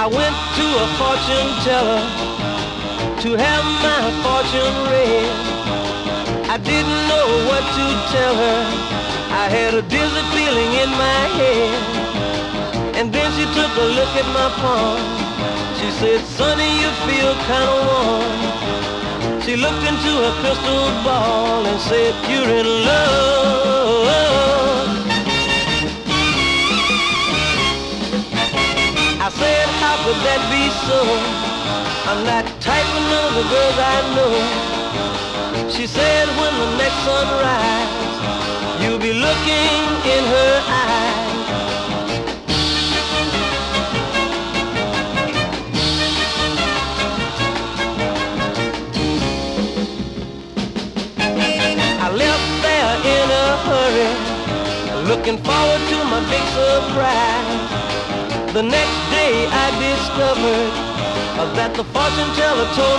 I went to a fortune teller to have my fortune read. I didn't know what to tell her. I had a dizzy feeling in my head. And then she took a look at my palm. She said, "Sonny, you feel kind of warm." She looked into her crystal ball and said, "You're in love." I said, "How could that be so? I'm not tight with none of the girls I know." She said, "When the next sunrise, you'll be looking in her eyes." I left there in a hurry, looking forward to my big surprise. The next day I discovered that the fortune teller told